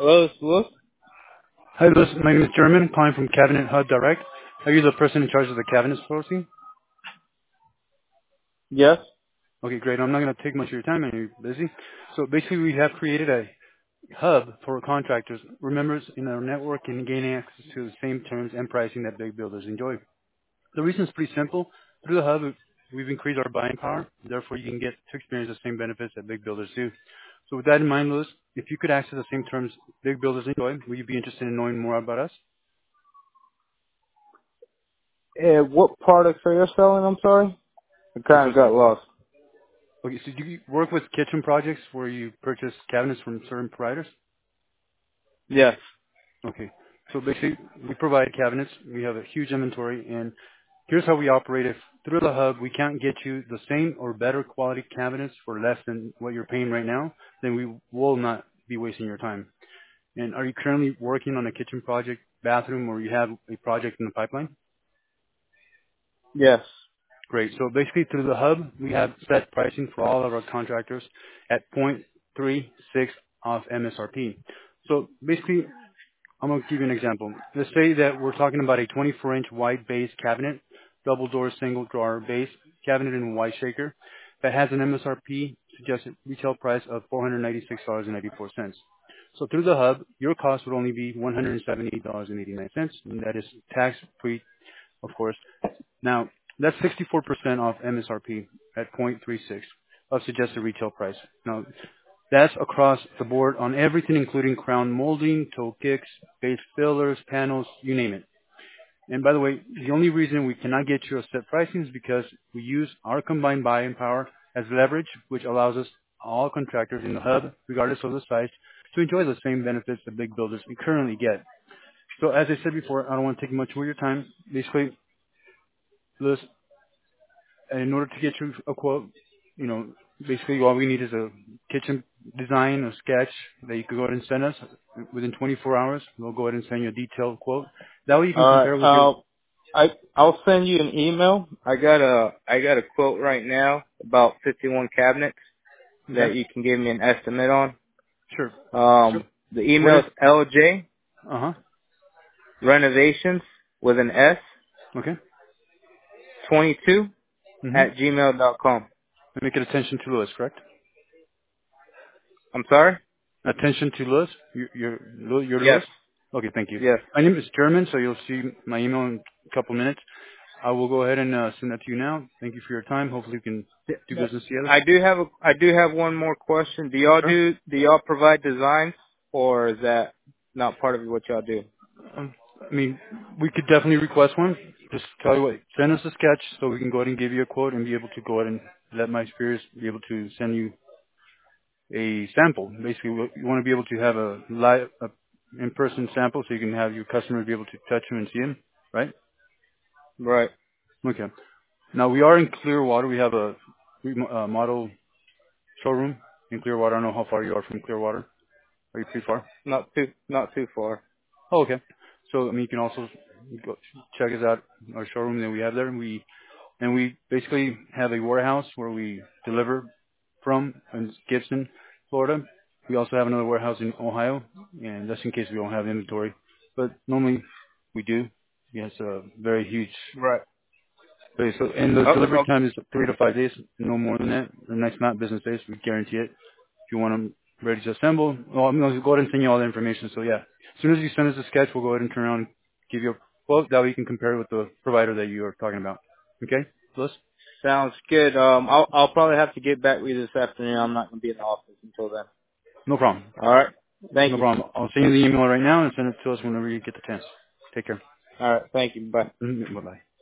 Hello, this is Lewis? Hi, Liz. My name is German, calling from Cabinet Hub Direct. Are you the person in charge of the cabinet sourcing? Yes. Okay, great. I'm not going to take much of your time. I know you're busy. So basically, we have created a hub for contractors, members in our network, and gain access to the same terms and pricing that big builders enjoy. The reason is pretty simple. Through the hub, we've increased our buying power. Therefore, you can get to experience the same benefits that big builders do. So with that in mind, Lewis, if you could access the same terms big builders enjoy, would you be interested in knowing more about us? What products are you selling? I'm sorry. I kind of got lost. Okay, so do you work with kitchen projects where you purchase cabinets from certain providers? Yes. Okay. So basically, we provide cabinets. We have a huge inventory, and here's how we operate. If through the hub we can't get you the same or better quality cabinets for less than what you're paying right now, then we will not be wasting your time. And are you currently working on a kitchen project, bathroom, or you have a project in the pipeline? Yes. Great. So basically, through the hub, we have set pricing for all of our contractors at 0.36 off MSRP. So basically, I'm going to give you an example. Let's say that we're talking about a 24-inch wide base cabinet, double door, single drawer base cabinet in a white shaker that has an MSRP suggested retail price of $496.84. So through the hub, your cost would only be $178.89, and that is tax free, of course. Now, that's 64% off MSRP at 0.36 of suggested retail price. Now, that's across the board on everything, including crown molding, toe kicks, base fillers, panels, you name it. And by the way, the only reason we cannot get you a set pricing is because we use our combined buying power as leverage, which allows us, all contractors in the hub, regardless of the size, to enjoy the same benefits that big builders currently get. So as I said before, I don't want to take much more of your time. Basically, Louis, in order to get you a quote, you know, basically all we need is a kitchen design, a sketch that you could go ahead and send us within 24 hours. We'll go ahead and send you a detailed quote. That way you can Alright. compare with your, I'll send you an email. I got a quote right now about 51 cabinets okay? that you can give me an estimate on. Sure. So The what email is, is LJ uh-huh, renovations with an S okay. 22 Mm-hmm. at gmail.com. Make it attention to Lewis, correct? I'm sorry? Attention to Lewis? You're Yes. Lewis? Okay, thank you. Yes. My name is German, so you'll see my email in a couple minutes. I will go ahead and send that to you now. Thank you for your time. Hopefully we can do business together. I do have one more question. Sure. Do y'all provide designs or is that not part of what y'all do? I mean, we could definitely request one. Just tell you what, send us a sketch so we can go ahead and give you a quote and be able to go ahead and let my superiors be able to send you a sample. Basically, you want to be able to have a live, in-person sample so you can have your customer be able to touch them and see them, right? Right. Okay. Now we are in Clearwater. We have a model showroom in Clearwater. I don't know how far you are from Clearwater. Are you pretty far? Not too far. Oh, okay. So I mean, you can also go check us out, our showroom that we have there. We basically have a warehouse where we deliver from in Gibson, Florida. We also have another warehouse in Ohio, and that's in case we don't have inventory. But normally we do. Yes, a very huge Right. place. So, and the Oh, delivery oh, time is 3 to 5 days, no more than that. And that's not business days. We guarantee it. If you want them ready to assemble, well, I'm going to go ahead and send you all the information. So yeah, as soon as you send us a sketch, we'll go ahead and turn around and give you a quote. That way you can compare it with the provider that you are talking about. Okay, Liz? sounds good. I'll probably have to get back with you this afternoon. I'm not gonna be in the office until then. No problem. All right. No Thank you. problem. I'll send you the email right now and send it to us whenever you get the chance. Take care. All right. Thank you. Bye. Bye bye.